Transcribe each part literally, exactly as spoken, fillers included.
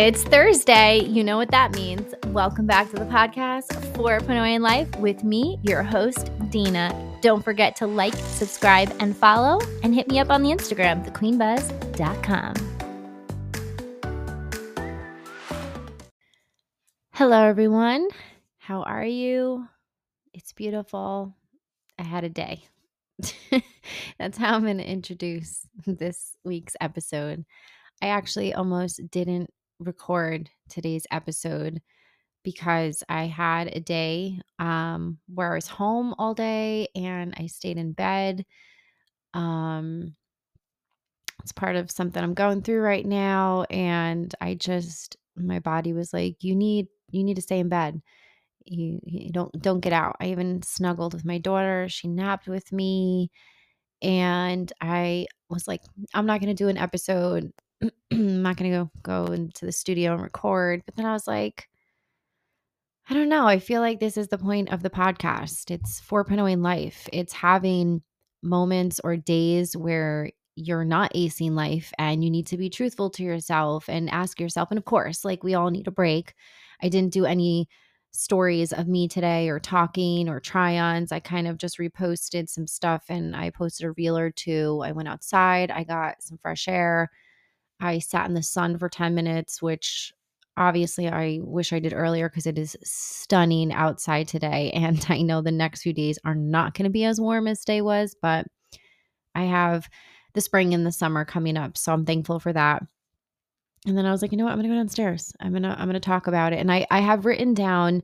It's Thursday. You know what that means. Welcome back to the podcast, four point oh in Life, with me, your host, Dina. Don't forget to like, subscribe, and follow, and hit me up on the Instagram, the queen buzz dot com. Hello, everyone. How are you? It's beautiful. I had a day. That's how I'm going to introduce this week's episode. I actually almost didn't record today's episode because I had a day um, where I was home all day and I stayed in bed. Um, it's part of something I'm going through right now, and I just my body was like, "You need you need to stay in bed. You, you don't don't get out." I even snuggled with my daughter. She napped with me, and I was like, "I'm not going to do an episode. I'm not going to go go into the studio and record." But then I was like, I don't know. I feel like this is the point of the podcast. It's four point oh in life. It's having moments or days where you're not acing life and you need to be truthful to yourself and ask yourself. And of course, like we all need a break. I didn't do any stories of me today or talking or try-ons. I kind of just reposted some stuff and I posted a reel or two. I went outside. I got some fresh air. I sat in the sun for ten minutes, which obviously I wish I did earlier because it is stunning outside today. And I know the next few days are not going to be as warm as today was, but I have the spring and the summer coming up. So I'm thankful for that. And then I was like, you know what? I'm going to go downstairs. I'm going to, I'm going to talk about it. And I, I have written down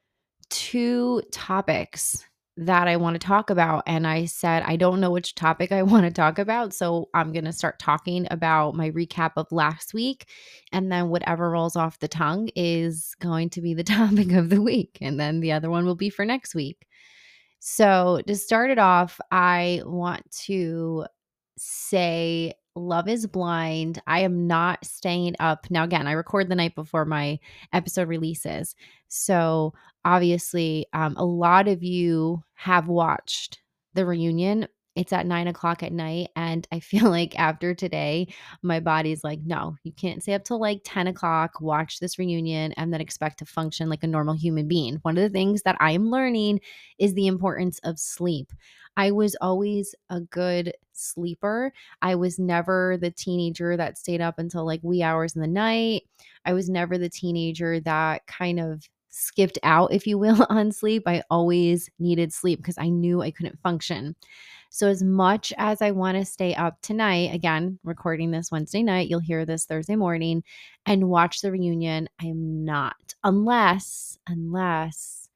two topics that I want to talk about. And I said, I don't know which topic I want to talk about. So I'm going to start talking about my recap of last week. And then whatever rolls off the tongue is going to be the topic of the week. And then the other one will be for next week. So to start it off, I want to say Love is Blind. I am not staying up. Now, again, I record the night before my episode releases. So obviously, um, a lot of you have watched the reunion. It's at nine o'clock at night. And I feel like after today, my body's like, no, you can't stay up till like ten o'clock, watch this reunion, and then expect to function like a normal human being. One of the things that I am learning is the importance of sleep. I was always a good sleeper. I was never the teenager that stayed up until like wee hours in the night. I was never the teenager that kind of skipped out, if you will, on sleep. I always needed sleep because I knew I couldn't function. So as much as I want to stay up tonight, again, recording this Wednesday night, you'll hear this Thursday morning, and watch the reunion, I am not. Unless, unless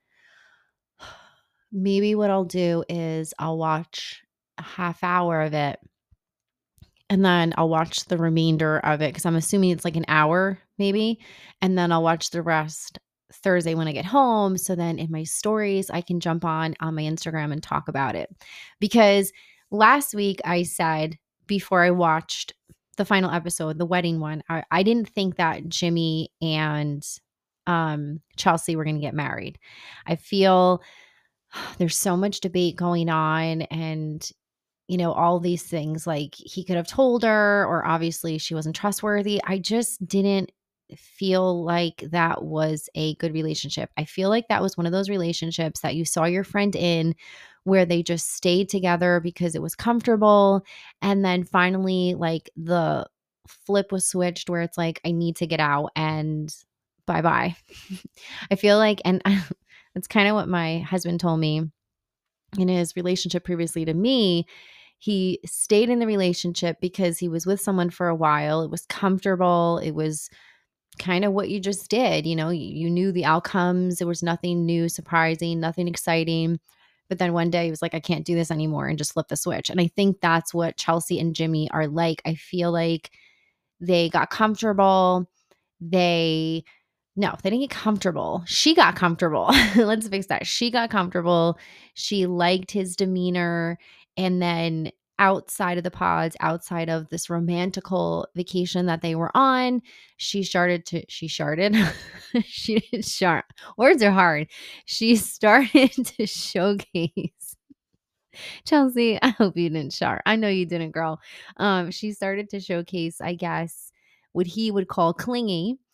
maybe what I'll do is I'll watch a half hour of it and then I'll watch the remainder of it because I'm assuming it's like an hour maybe. And then I'll watch the rest Thursday when I get home. So then in my stories, I can jump on on my Instagram and talk about it. Because last week I said before I watched the final episode, the wedding one, I, I didn't think that Jimmy and um, Chelsea were going to get married. I feel there's so much debate going on and, you know, all these things like he could have told her or obviously she wasn't trustworthy. I just didn't feel like that was a good relationship. I feel like that was one of those relationships that you saw your friend in where they just stayed together because it was comfortable. And then finally, like the flip was switched where it's like, I need to get out and bye bye. I feel like, and that's kind of what my husband told me in his relationship previously to me. He stayed in the relationship because he was with someone for a while. It was comfortable. It was kind of what you just did. You know, you, you knew the outcomes. There was nothing new, surprising, nothing exciting. But then one day he was like, I can't do this anymore and just flip the switch. And I think that's what Chelsea and Jimmy are like. I feel like they got comfortable. They No, they didn't get comfortable. She got comfortable. Let's fix that. She got comfortable. She liked his demeanor. And then outside of the pods, outside of this romantical vacation that they were on, she started to, she started, she didn't start. Words are hard. She started to showcase. Chelsea, I hope you didn't shart. I know you didn't, girl. Um, she started to showcase, I guess, what he would call clingy,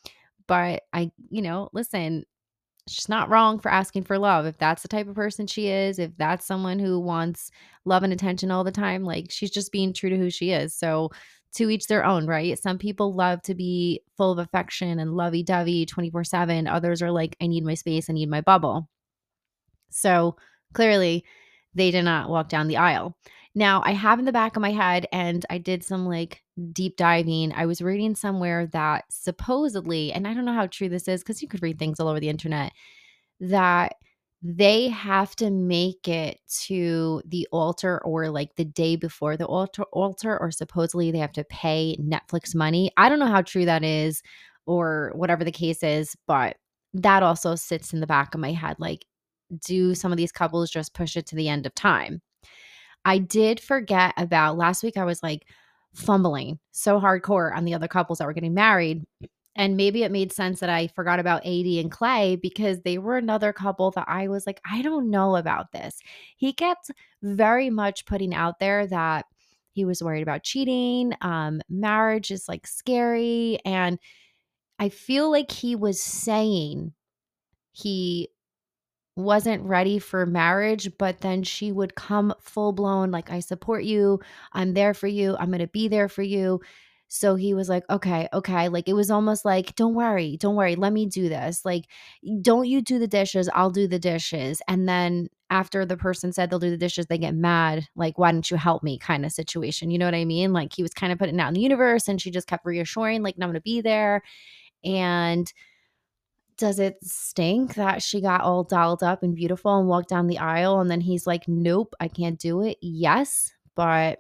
but I, you know, listen, she's not wrong for asking for love. If that's the type of person she is, if that's someone who wants love and attention all the time, like she's just being true to who she is. So to each their own, right? Some people love to be full of affection and lovey-dovey twenty-four seven. Others are like, I need my space, I need my bubble. So clearly, they did not walk down the aisle. Now, I have in the back of my head, and I did some like deep diving. I was reading somewhere that supposedly, and I don't know how true this is because you could read things all over the internet, that they have to make it to the altar or like the day before the altar, altar, or supposedly they have to pay Netflix money. I don't know how true that is or whatever the case is, but that also sits in the back of my head. Like, do some of these couples just push it to the end of time? I did forget about last week. I was like fumbling so hardcore on the other couples that were getting married. And maybe it made sense that I forgot about A D and Clay because they were another couple that I was like, I don't know about this. He kept very much putting out there that he was worried about cheating. Um, marriage is like scary. And I feel like he was saying he wasn't ready for marriage, but then she would come full blown, like, I support you. I'm there for you. I'm going to be there for you. So he was like, okay, okay. Like, it was almost like, don't worry, don't worry. Let me do this. Like, don't you do the dishes. I'll do the dishes. And then after the person said they'll do the dishes, they get mad. Like, why don't you help me kind of situation? You know what I mean? Like, he was kind of putting it out in the universe and she just kept reassuring, like, no, I'm going to be there. And does it stink that she got all dolled up and beautiful and walked down the aisle and then he's like, "Nope, I can't do it." Yes, but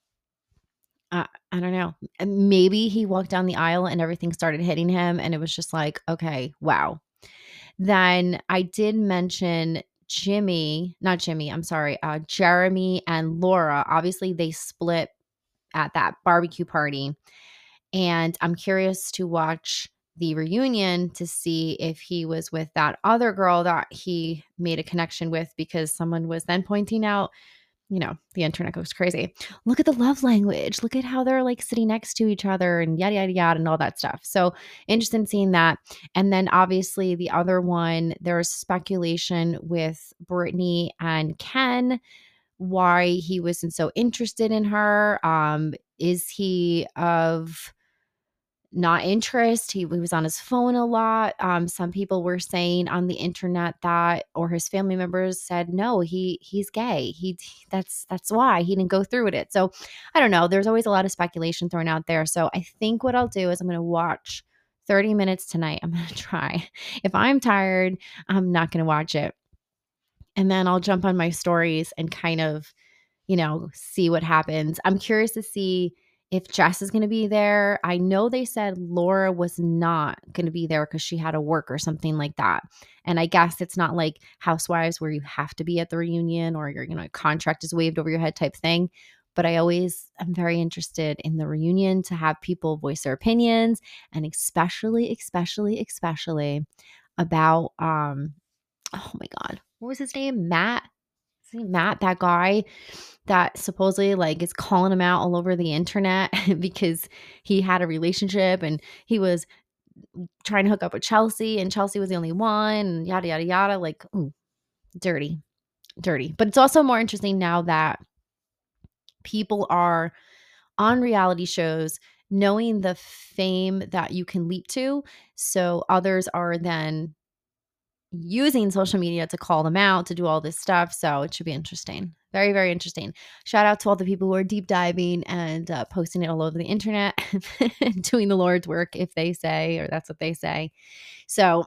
uh, I don't know. And maybe he walked down the aisle and everything started hitting him and it was just like, "Okay, wow." Then I did mention Jimmy, not Jimmy, I'm sorry, uh, Jeremy and Laura. Obviously, they split at that barbecue party. And I'm curious to watch the reunion to see if he was with that other girl that he made a connection with because someone was then pointing out, you know, the internet goes crazy. Look at the love language. Look at how they're like sitting next to each other and yada, yada, yada, and all that stuff. So interested in seeing that. And then obviously the other one, there's speculation with Brittany and Ken, why he wasn't so interested in her. Um, is he of not interest. He, he was on his phone a lot. Um, some people were saying on the internet that, or his family members said, no, he he's gay. He that's that's why he didn't go through with it. So I don't know. There's always a lot of speculation thrown out there. So I think what I'll do is I'm going to watch thirty minutes tonight. I'm going to try. If I'm tired, I'm not going to watch it, and then I'll jump on my stories and kind of, you know, see what happens. I'm curious to see if Jess is going to be there. I know they said Laura was not going to be there because she had to work or something like that. And I guess it's not like Housewives where you have to be at the reunion or your, you know, contract is waived over your head type thing. But I always am very interested in the reunion to have people voice their opinions, and especially, especially, especially about um oh my God, what was his name? Matt. Is he Matt, that guy that supposedly like is calling him out all over the internet because he had a relationship and he was trying to hook up with Chelsea and Chelsea was the only one and yada yada yada. Like, ooh, dirty, dirty. But it's also more interesting now that people are on reality shows knowing the fame that you can leap to. So others are then using social media to call them out, to do all this stuff. So it should be interesting. Very, very interesting. Shout out to all the people who are deep diving and uh, posting it all over the internet, doing the Lord's work, if they say, or that's what they say. So,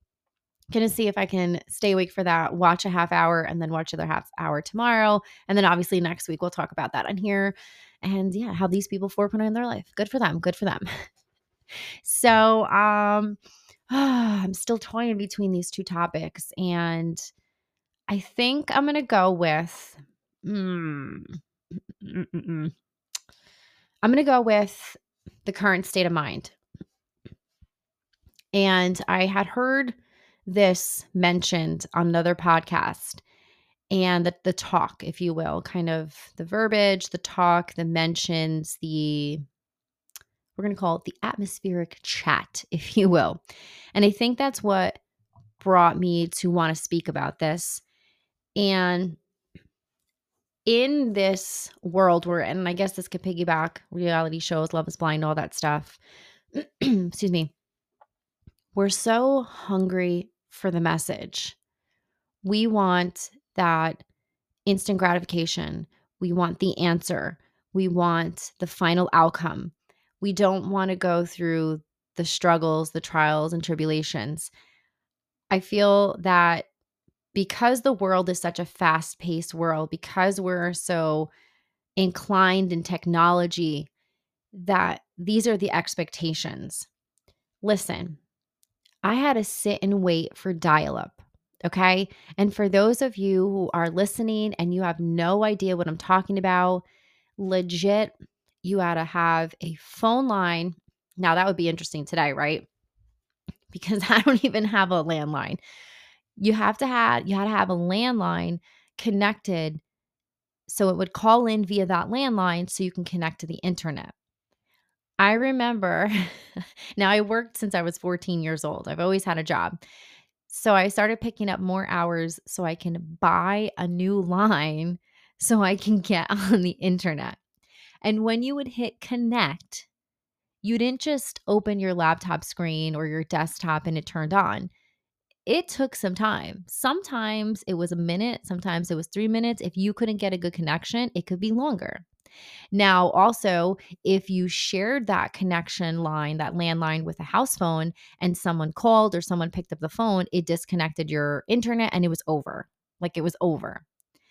gonna see if I can stay awake for that, watch a half hour, and then watch the other half hour tomorrow. And then obviously next week we'll talk about that on here. And yeah, how these people foreplay in their life. Good for them. Good for them. So, um, I'm still toying between these two topics, and I think I'm gonna go with. Mm, mm, mm, mm. I'm gonna go with the current state of mind. And I had heard this mentioned on another podcast, and the, the talk, if you will, kind of the verbiage, the talk, the mentions, the We're going to call it the atmospheric chat, if you will. And I think that's what brought me to want to speak about this. And in this world we're in, and I guess this could piggyback reality shows, Love is Blind, all that stuff. Excuse me. We're so hungry for the message. We want that instant gratification. We want the answer. We want the final outcome. We don't want to go through the struggles, the trials, and tribulations. I feel that because the world is such a fast paced world, because we're so inclined in technology, that these are the expectations. Listen, I had to sit and wait for dial up. Okay. And for those of you who are listening and you have no idea what I'm talking about, legit, you had to have a phone line. Now, that would be interesting today, right? Because I don't even have a landline. You have to have, you had to have a landline connected so it would call in via that landline so you can connect to the internet. I remember, now I worked since I was fourteen years old. I've always had a job. So I started picking up more hours so I can buy a new line so I can get on the internet. And when you would hit connect, you didn't just open your laptop screen or your desktop and it turned on. It took some time. Sometimes it was a minute, sometimes it was three minutes. If you couldn't get a good connection, it could be longer. Now, also, if you shared that connection line, that landline with a house phone, and someone called or someone picked up the phone, it disconnected your internet and it was over. Like it was over.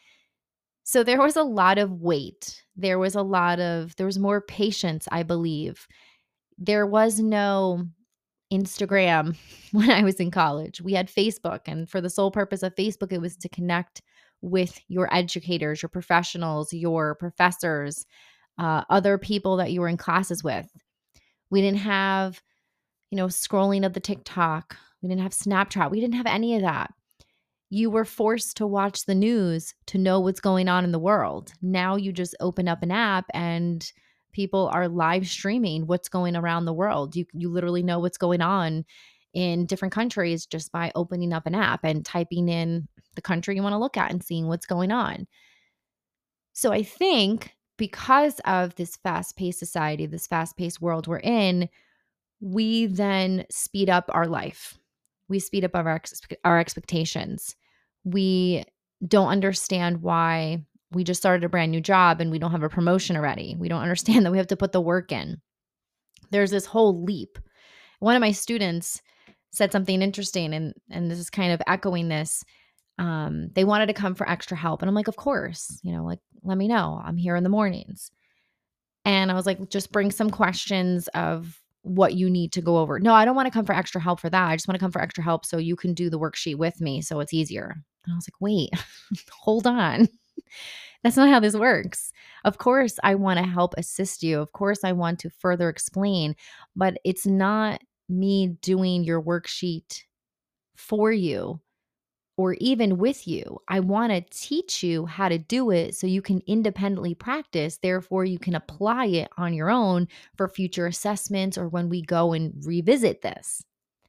So there was a lot of wait. There was a lot of, there was more patience, I believe. There was no Instagram when I was in college. We had Facebook, and for the sole purpose of Facebook, it was to connect with your educators, your professionals, your professors, uh, other people that you were in classes with. We didn't have, you know, scrolling of the TikTok. We didn't have Snapchat. We didn't have any of that. You were forced to watch the news to know what's going on in the world. Now you just open up an app and people are live streaming what's going around the world. You you literally know what's going on in different countries just by opening up an app and typing in the country you want to look at and seeing what's going on. So I think because of this fast-paced society, this fast-paced world we're in, we then speed up our life. We speed up our ex- our expectations. We don't understand why we just started a brand new job and we don't have a promotion already. We don't understand that we have to put the work in. There's this whole leap. One of my students said something interesting, and and this is kind of echoing this. Um, they wanted to come for extra help, and I'm like, of course, you know, like let me know. I'm here in the mornings. And I was like, just bring some questions of what you need to go over. No, I don't want to come for extra help for that. I just want to come for extra help so you can do the worksheet with me so it's easier. And I was like, wait, hold on. That's not how this works. Of course, I want to help assist you. Of course, I want to further explain, but it's not me doing your worksheet for you or even with you. I want to teach you how to do it so you can independently practice. Therefore, you can apply it on your own for future assessments or when we go and revisit this.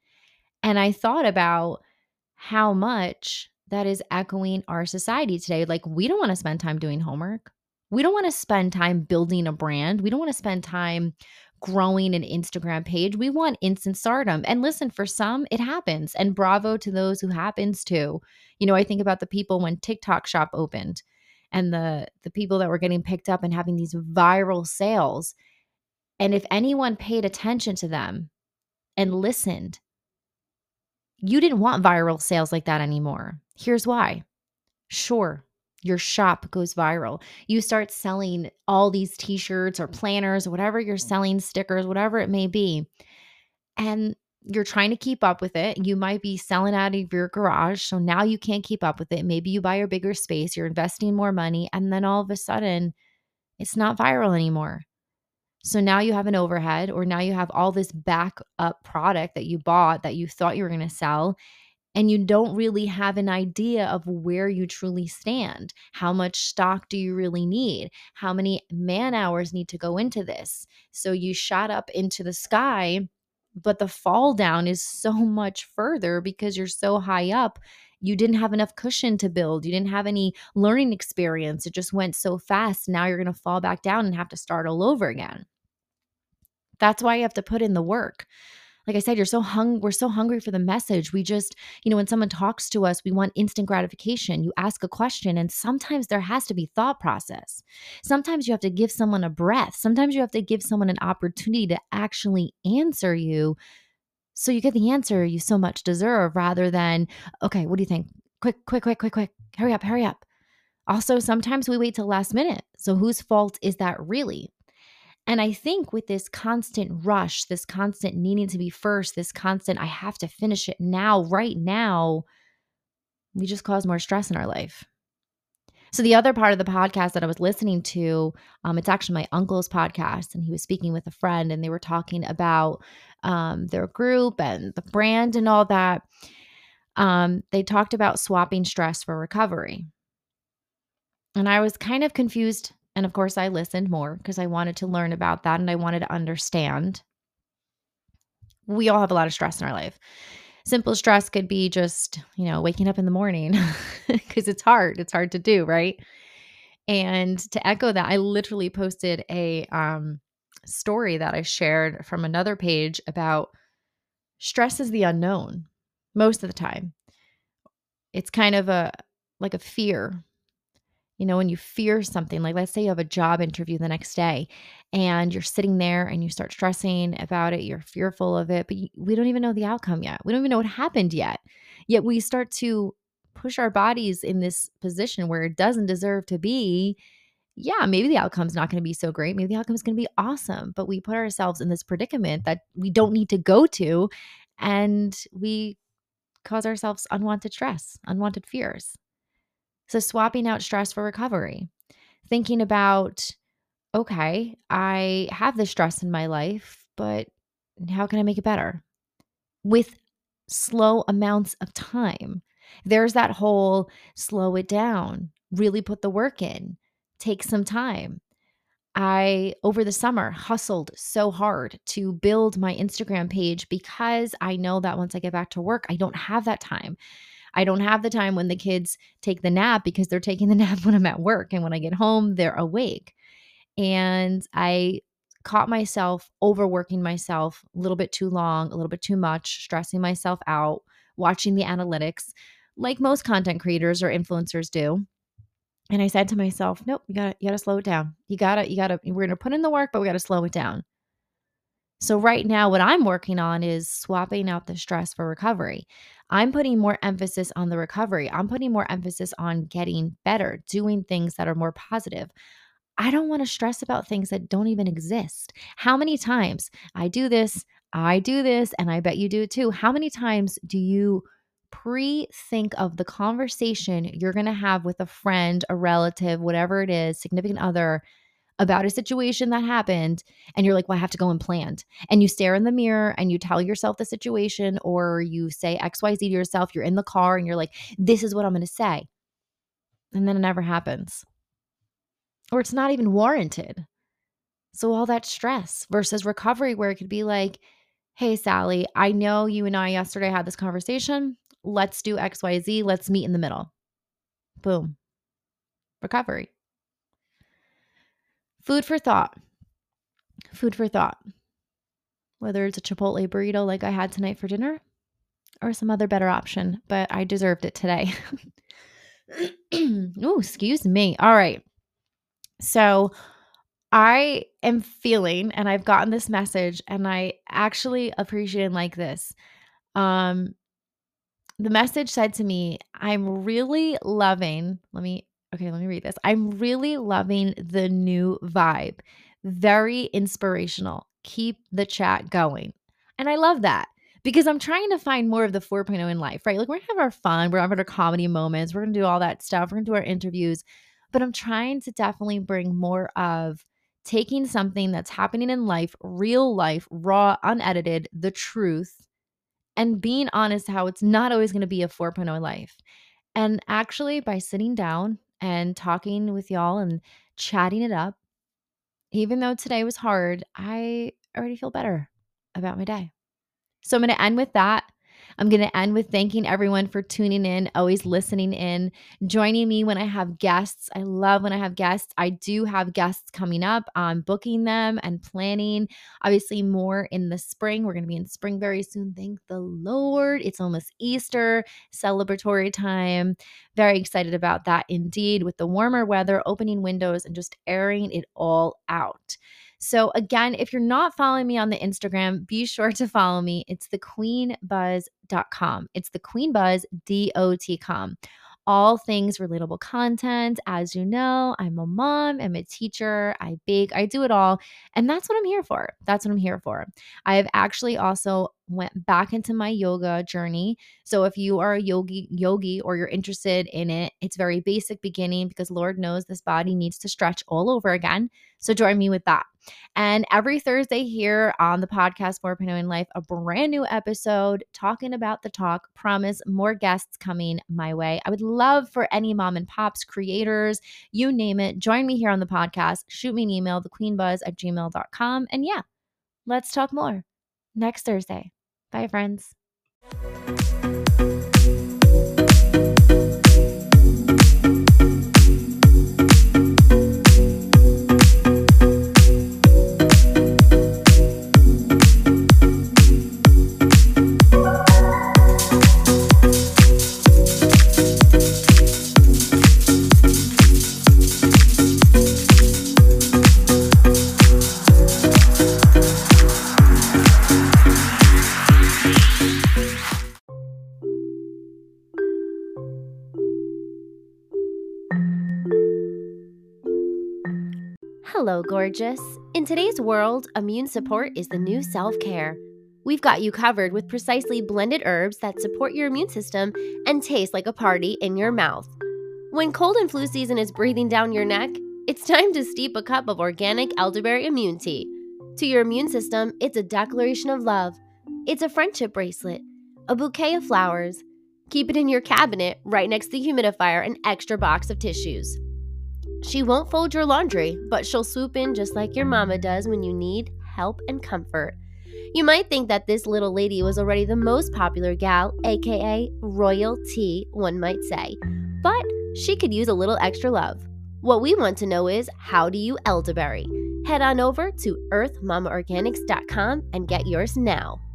And I thought about how much that is echoing our society today. Like, we don't want to spend time doing homework. We don't want to spend time building a brand. We don't want to spend time growing an Instagram page. We want instant stardom. And listen, for some, it happens. And bravo to those who happens to. You know, I think about the people when TikTok Shop opened and the the people that were getting picked up and having these viral sales. And if anyone paid attention to them and listened, you didn't want viral sales like that anymore. Here's why. Sure, your shop goes viral. You start selling all these t-shirts or planners or whatever you're selling, stickers, whatever it may be. And you're trying to keep up with it. You might be selling out of your garage. So now you can't keep up with it. Maybe you buy a bigger space, you're investing more money, and then all of a sudden it's not viral anymore. So now you have an overhead, or now you have all this backup product that you bought that you thought you were going to sell, and you don't really have an idea of where you truly stand. How much stock do you really need? How many man hours need to go into this? So you shot up into the sky, but the fall down is so much further because you're so high up. You didn't have enough cushion to build. You didn't have any learning experience. It just went so fast. Now you're going to fall back down and have to start all over again. That's why you have to put in the work. Like I said, you're so hung we're so hungry for the message. We just, you know, when someone talks to us, we want instant gratification. You ask a question and sometimes there has to be thought process. Sometimes you have to give someone a breath. Sometimes you have to give someone an opportunity to actually answer you so you get the answer you so much deserve rather than, okay, what do you think? Quick, quick, quick, quick, quick. Hurry up, hurry up. Also, sometimes we wait till last minute. So whose fault is that really? And I think with this constant rush, this constant needing to be first, this constant, I have to finish it now, right now, we just cause more stress in our life. So, the other part of the podcast that I was listening to, um, it's actually my uncle's podcast, and he was speaking with a friend, and they were talking about um, their group and the brand and all that. Um, they talked about swapping stress for recovery. And I was kind of confused. And of course, I listened more because I wanted to learn about that and I wanted to understand. We all have a lot of stress in our life. Simple stress could be just, you know, waking up in the morning because it's hard. It's hard to do, right? And to echo that, I literally posted a um, story that I shared from another page about stress is the unknown most of the time. It's kind of a like a fear. You know, when you fear something, like let's say you have a job interview the next day and you're sitting there and you start stressing about it, you're fearful of it, but you, we don't even know the outcome yet. We don't even know what happened yet. Yet we start to push our bodies in this position where it doesn't deserve to be. Yeah, maybe the outcome's not going to be so great. Maybe the outcome is going to be awesome, but we put ourselves in this predicament that we don't need to go to and we cause ourselves unwanted stress, unwanted fears. So, swapping out stress for recovery, thinking about, okay, I have this stress in my life, but how can I make it better with slow amounts of time? There's that whole slow it down, really put the work in, take some time. I, over the summer, hustled so hard to build my Instagram page because I know that once I get back to work, I don't have that time. I don't have the time when the kids take the nap because they're taking the nap when I'm at work. And when I get home, they're awake. And I caught myself overworking myself a little bit too long, a little bit too much, stressing myself out, watching the analytics like most content creators or influencers do. And I said to myself, nope, you gotta, you gotta slow it down. You gotta, you gotta, we're gonna put in the work, but we gotta slow it down. So right now, what I'm working on is swapping out the stress for recovery. I'm putting more emphasis on the recovery. I'm putting more emphasis on getting better, doing things that are more positive. I don't want to stress about things that don't even exist. How many times I do this, I do this, and I bet you do it too. How many times do you pre think of the conversation you're going to have with a friend, a relative, whatever it is, significant other, about a situation that happened and you're like, well, I have to go and plan. And you stare in the mirror and you tell yourself the situation or you say X Y Z to yourself. You're in the car and you're like, this is what I'm going to say. And then it never happens. Or it's not even warranted. So all that stress versus recovery where it could be like, hey, Sally, I know you and I yesterday had this conversation. Let's do X Y Z. Let's meet in the middle. Boom. Recovery. Food for thought. Food for thought. Whether it's a Chipotle burrito like I had tonight for dinner or some other better option, but I deserved it today. Oh, excuse me. All right. So I am feeling, and I've gotten this message, and I actually appreciate it like this. Um, the message said to me, I'm really loving, let me, okay, let me read this. I'm really loving the new vibe. Very inspirational. Keep the chat going. And I love that because I'm trying to find more of the four point oh in life, right? Like we're going to have our fun. We're having our comedy moments. We're going to do all that stuff. We're going to do our interviews. But I'm trying to definitely bring more of taking something that's happening in life, real life, raw, unedited, the truth, and being honest how it's not always going to be a four point oh life. And actually, by sitting down and talking with y'all and chatting it up, even though today was hard, I already feel better about my day. So I'm going to end with that. I'm going to end with thanking everyone for tuning in, always listening in, joining me when I have guests. I love when I have guests. I do have guests coming up. I'm booking them and planning, obviously, more in the spring. We're going to be in spring very soon. Thank the Lord. It's almost Easter, celebratory time. Very excited about that indeed, with the warmer weather, opening windows, and just airing it all out. So again, if you're not following me on the Instagram, be sure to follow me. It's the queen buzz dot com. It's the queenbuzz dot com. All things relatable content. As you know, I'm a mom, I'm a teacher, I bake, I do it all. And that's what I'm here for. That's what I'm here for. I have actually also went back into my yoga journey. So if you are a yogi, yogi or you're interested in it, it's very basic beginning because Lord knows this body needs to stretch all over again. So join me with that. And every Thursday here on the podcast four point oh in Life, a brand new episode talking about the talk. Promise more guests coming my way. I would love for any mom and pops, creators, you name it, join me here on the podcast. Shoot me an email, the queen buzz at gmail dot com. And yeah, let's talk more next Thursday. Bye, friends. Hello, gorgeous. In today's world, immune support is the new self-care. We've got you covered with precisely blended herbs that support your immune system and taste like a party in your mouth. When cold and flu season is breathing down your neck, it's time to steep a cup of organic elderberry immune tea. To your immune system, it's a declaration of love. It's a friendship bracelet, a bouquet of flowers. Keep it in your cabinet right next to the humidifier, an extra box of tissues. She won't fold your laundry, but she'll swoop in just like your mama does when you need help and comfort. You might think that this little lady was already the most popular gal, aka royalty, one might say, but she could use a little extra love. What we want to know is, how do you elderberry? Head on over to earth mama organics dot com and get yours now.